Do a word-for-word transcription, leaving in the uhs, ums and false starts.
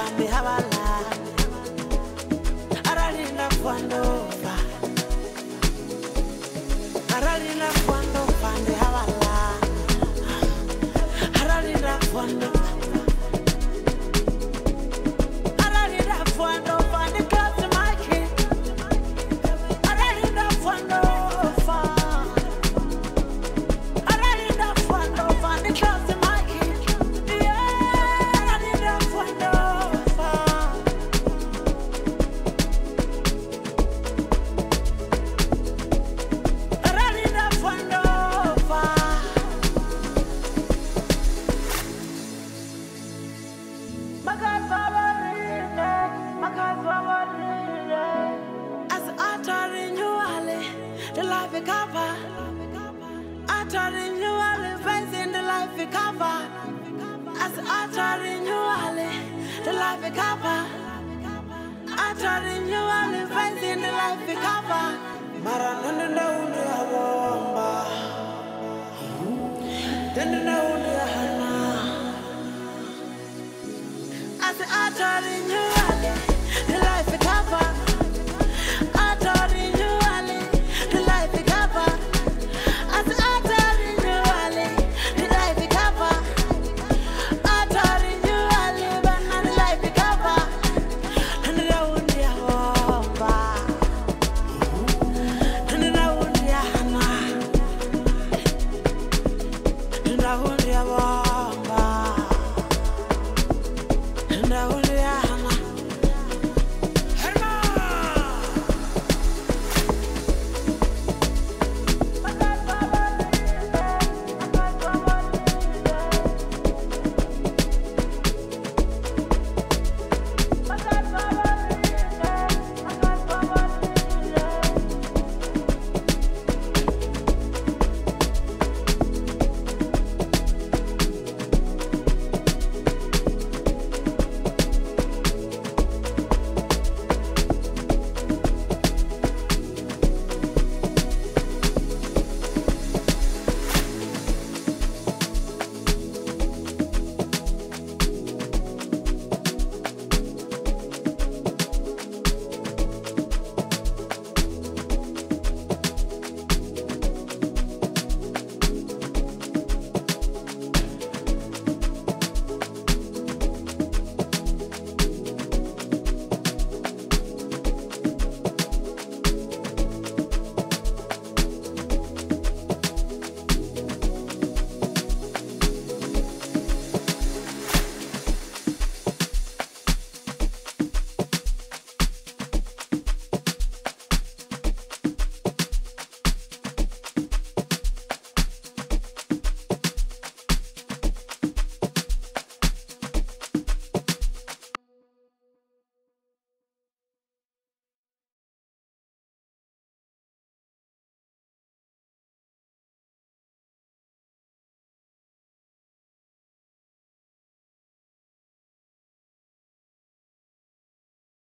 fande habala aralina cuando fa aralina cuando fande habala aralina cuando aralina cuando fande cause my kid aralina cuando fa aralina cuando fande cause my kid yeah aralina cuando fa aralina cuando fa Makas babarine, makas babarine. As uttering you ale, the life it cover. Uttering you ale, facing the life it cover. As uttering you ale, the life it cover. Uttering you ale, facing the life it cover. Marananda uni awamba, danda uni ahana. As uttering you